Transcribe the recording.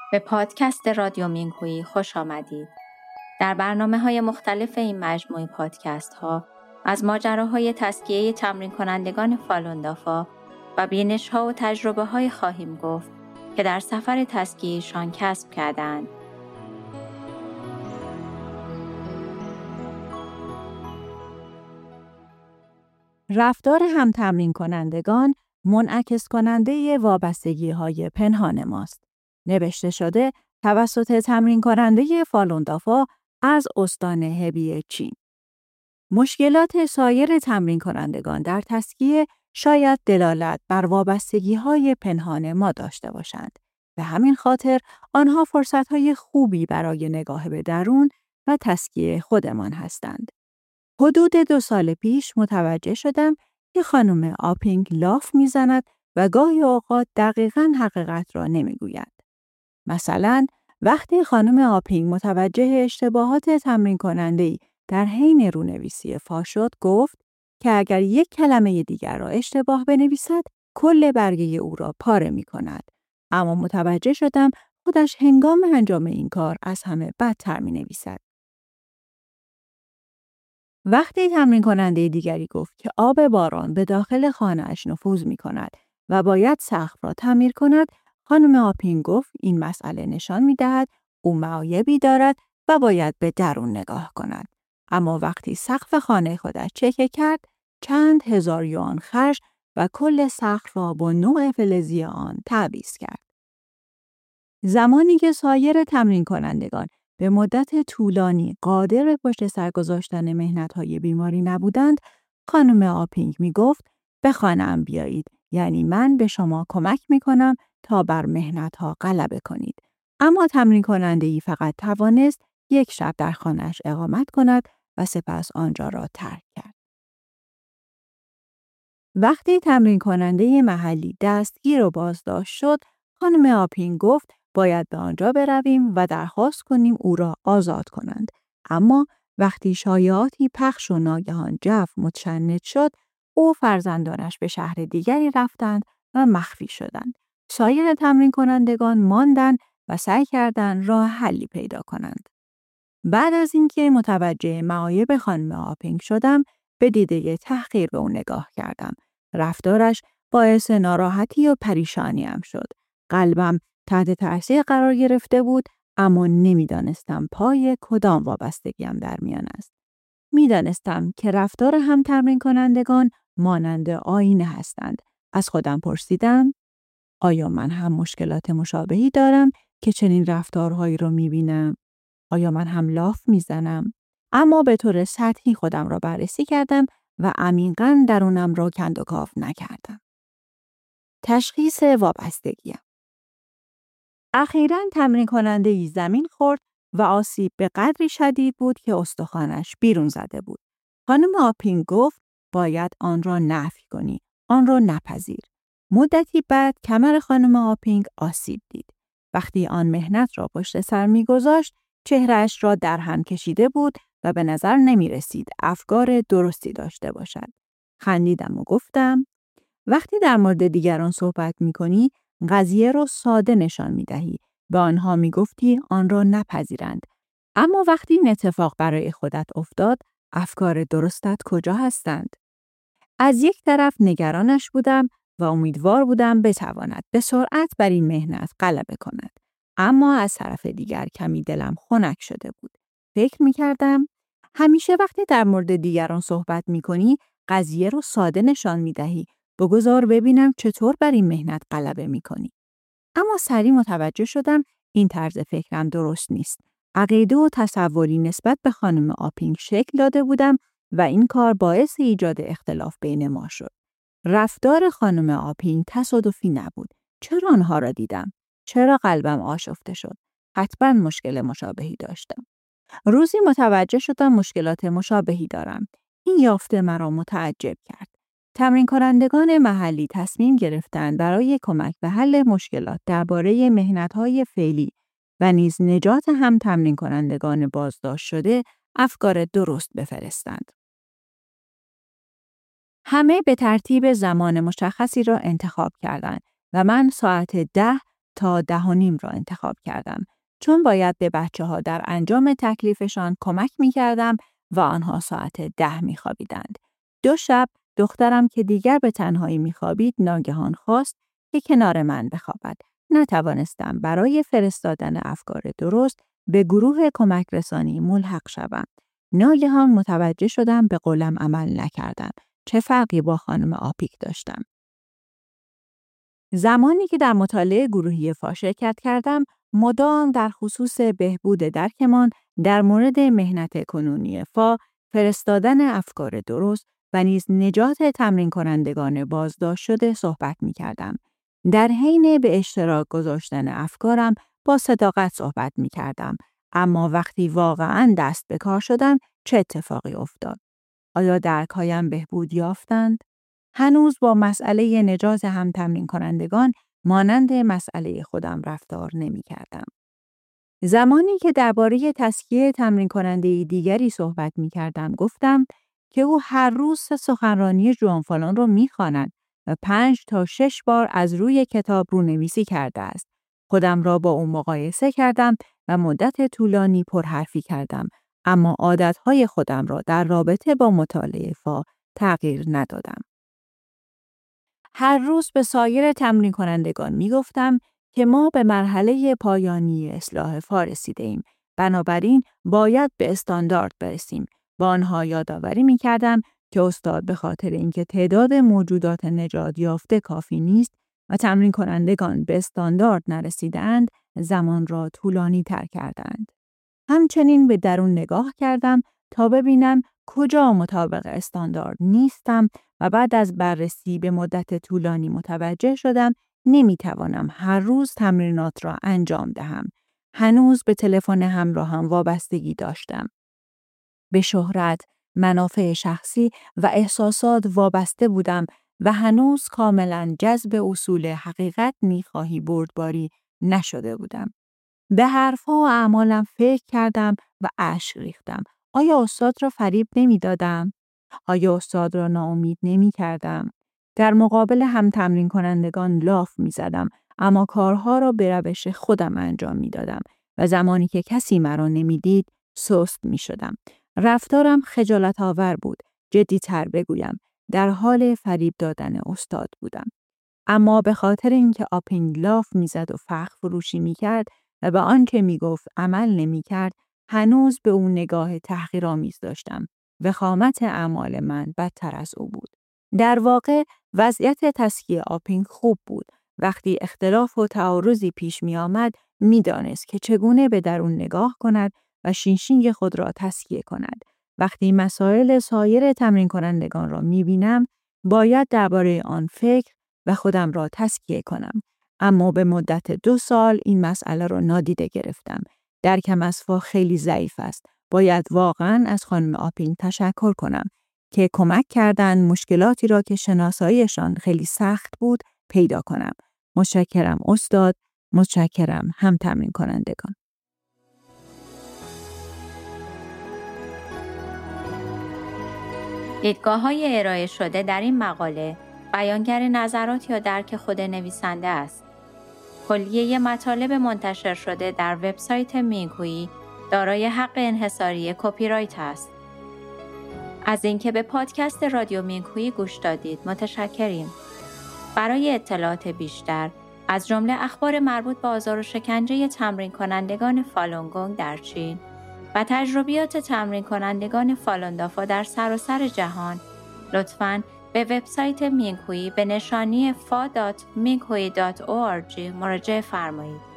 به پادکست رادیو مینگهویی خوش آمدید. در برنامه‌های مختلف این مجموعه پادکست‌ها از ماجراهای تزکیه تمرین کنندگان فالون دافا و بینش‌ها و تجربه‌های خواهیم گفت که در سفر تزکیه‌شان کسب کردند. رفتار هم تمرین کنندگان منعکس کننده وابستگی‌های پنهان ماست. نوشته شده توسط تمرین کننده فالون دافا از استان هبی چین. مشکلات سایر تمرین کنندگان در تزکیه شاید دلالت بر وابستگی‌های پنهان ما داشته باشند. به همین خاطر آنها فرصت‌های خوبی برای نگاه به درون و تزکیه خودمان هستند. حدود 2 سال پیش متوجه شدم که خانم آپینگ لاف میزند و گاهی اوقات دقیقاً حقیقت را نمیگوید. مثلا وقتی خانم آپینگ متوجه اشتباهات تمرین کننده‌ای در حین رونویسی فا شد گفت که اگر یک کلمه دیگر را اشتباه بنویسد کل برگه او را پاره می کند. اما متوجه شدم خودش هنگام انجام این کار از همه بدتر می نویسد. وقتی تمرین کننده دیگری گفت که آب باران به داخل خانه‌اش نفوذ می کند و باید سقف را تعمیر کند، خانم آپینگ گفت این مسئله نشان می دهد او معایبی دارد و باید به درون نگاه کند. اما وقتی سقف خانه خودش چکه کرد، چند هزار یوان خرج و کل سقف را با نوع فلزی آن تعویض کرد. زمانی که سایر تمرین کنندگان به مدت طولانی قادر به پشت سر گذاشتن مهنت‌های بیماری نبودند، خانم آپینگ می گفت به خانه‌ام بیایید، یعنی من به شما کمک می کنم تا بر مهنت‌ها غلبه کنید. اما تمرین کننده‌ای فقط توانست 1 شب در خانه‌اش اقامت کند و سپس آنجا را ترک کرد. وقتی تمرین کننده محلی دستگیر و بازداشت شد، خانم آپینگ گفت باید به آنجا برویم و درخواست کنیم او را آزاد کنند. اما وقتی شایعاتی پخش و ناگهان جو متشنج شد، او و فرزندانش به شهر دیگری رفتند و مخفی شدند. سایر تمرین کنندگان ماندند و سعی کردند راه حلی پیدا کنند. بعد از اینکه متوجه معایب خانم آپینگ شدم، به دیده تحقیر به او نگاه کردم. رفتارش باعث ناراحتی و پریشانیم شد. قلبم تحت تأثیر قرار گرفته بود، اما نمیدانستم پای کدام وابستگیم در میان است. میدانستم که رفتار هم تمرین کنندگان مانند آینه هستند. از خودم پرسیدم آیا من هم مشکلات مشابهی دارم که چنین رفتارهایی رو میبینم؟ آیا من هم لاف میزنم؟ اما به طور سطحی خودم را بررسی کردم و عمیقاً درونم را کند و کاو نکردم. تشخیص وابستگیم. اخیراً تمرین کننده‌ای زمین خورد و آسیب به قدری شدید بود که استخوانش بیرون زده بود. خانم آپینگ گفت باید آن را نفی کنی، آن را نپذیر. مدتی بعد کمر خانم آپینگ آسیب دید. وقتی آن مهنت را پشت سر می‌گذاشت، چهره‌اش را در هم کشیده بود و به نظر نمی‌رسید افکار درستی داشته باشد. خندیدم و گفتم وقتی در مورد دیگران صحبت می‌کنی، قضیه را ساده نشان می‌دهی. به آنها می‌گفتی آن را نپذیرند. اما وقتی این اتفاق برای خودت افتاد، افکار درستت کجا هستند؟ از یک طرف نگرانش بودم و امیدوار بودم بتواند به سرعت بر این مهنت غلبه کند. اما از طرف دیگر کمی دلم خنک شده بود. فکر می‌کردم همیشه وقتی در مورد دیگران صحبت می‌کنی، قضیه را ساده نشان می‌دهی. بگذار ببینم چطور بر این مهنت غلبه می‌کنی. اما سریع متوجه شدم این طرز فکرم درست نیست. عقیده و تصوری نسبت به خانم آپینگ شکل داده بودم و این کار باعث ایجاد اختلاف بین ما شد. رفتار خانم آپینگ تصادفی نبود. چرا آنها را دیدم؟ چرا قلبم آشفته شد؟ حتما مشکل مشابهی داشتم. روزی متوجه شدم مشکلات مشابهی دارم. این یافته مرا متعجب کرد. تمرین کنندگان محلی تصمیم گرفتند برای کمک به حل مشکلات درباره مهنت‌های فعلی و نیز نجات هم تمرین کنندگان بازداشت شده افکار درست بفرستند. همه به ترتیب زمان مشخصی را انتخاب کردند و من ساعت 10 تا 10:30 را انتخاب کردم، چون باید به بچه‌ها در انجام تکلیفشان کمک می‌کردم و آنها ساعت 10 می‌خوابیدند. 2 شب دخترم که دیگر به تنهایی می‌خوابید ناگهان خواست که کنار من بخوابد. نتوانستم برای فرستادن افکار درست به گروه کمک رسانی ملحق شوم. ناگهان متوجه شدم به قولم عمل نکردم. چه فرقی با خانم آپیک داشتم؟ زمانی که در مطالعه گروهی فا شرکت کردم، مدام در خصوص بهبود درکمان در مورد مهنت کنونی فا، فرستادن افکار درست و نیز نجات تمرین کنندگان بازداشت شده صحبت می کردم. در حین به اشتراک گذاشتن افکارم با صداقت صحبت می کردم. اما وقتی واقعاً دست به کار شدم، چه اتفاقی افتاد؟ آیا درک‌هایم بهبود یافتند؟ هنوز با مسئله نجات هم تمرین کنندگان مانند مسئله خودم رفتار نمی کردم. زمانی که درباره تسکیه تمرین کننده دیگری صحبت می کردم گفتم که او هر روز 3 سخنرانی ژوئن فالون را می خواند و 5 تا 6 بار از روی کتاب رونویسی کرده است. خودم را با او مقایسه کردم و مدت طولانی پرحرفی کردم، اما عادتهای خودم را در رابطه با مطالعه فا تغییر ندادم. هر روز به سایر تمرین کنندگان می گفتم که ما به مرحله پایانی اصلاح فا رسیده ایم. بنابراین باید به استاندارد برسیم. با آنها یادآوری می کردم که استاد به خاطر اینکه تعداد موجودات نجات یافته کافی نیست و تمرین کنندگان به استاندارد نرسیدند، زمان را طولانی تر کردند. همچنین به درون نگاه کردم تا ببینم کجا مطابق استاندارد نیستم و بعد از بررسی به مدت طولانی متوجه شدم نمیتوانم هر روز تمرینات را انجام دهم. هنوز به تلفن همراهم وابستگی داشتم. به شهرت، منافع شخصی و احساسات وابسته بودم و هنوز کاملا جذب اصول حقیقت میخواهی بردباری نشده بودم. به حرفها و اعمالم فکر کردم و اشک ریختم. آیا استاد را فریب نمیدادم؟ آیا استاد را ناامید نمی کردم؟ در مقابل هم تمرین کنندگان لاف می زدم، اما کارها را به روش خودم انجام می دادم و زمانی که کسی مرا نمی دید سست می شدم. رفتارم خجالت آور بود. جدی تر بگویم، در حال فریب دادن استاد بودم. اما به خاطر اینکه آپینگ لاف می زد و فخر فروشی می کرد و به آنچه می گفت عمل نمی کرد، هنوز به اون نگاه تحقیرآمیز داشتم. وخامت اعمال من بدتر از او بود. در واقع وضعیت تسکیه آپینگ خوب بود. وقتی اختلاف و تعارضی پیش می آمد، می دانست که چگونه به درون نگاه کند و شینشینگ خود را تسکیه کند. وقتی مسائل سایر تمرین کنندگان را می بینم، باید درباره آن فکر و خودم را تسکیه کنم. اما به مدت 2 سال این مسئله را نادیده گرفتم. درکم از فا خیلی ضعیف است. باید واقعاً از خانم آپینگ تشکر کنم که کمک کردن مشکلاتی را که شناساییشان خیلی سخت بود پیدا کنم. متشکرم استاد، متشکرم هم تمرین کنندگان. دیدگاه‌های ارائه شده در این مقاله بیانگر نظرات یا درک خود نویسنده است. کلیه مطالب منتشر شده در وبسایت مینگهویی دارای حق انحصاری کپی رایت است. از اینکه به پادکست رادیو مینگهویی گوش دادید متشکریم. برای اطلاعات بیشتر از جمله اخبار مربوط به آزار و شکنجه تمرین کنندگان فالون گونگ در چین و تجربیات تمرین کنندگان فالون دافا در سراسر جهان، لطفاً به وبسایت مینگهویی به نشانی fa.minghui.org مراجعه فرمایید.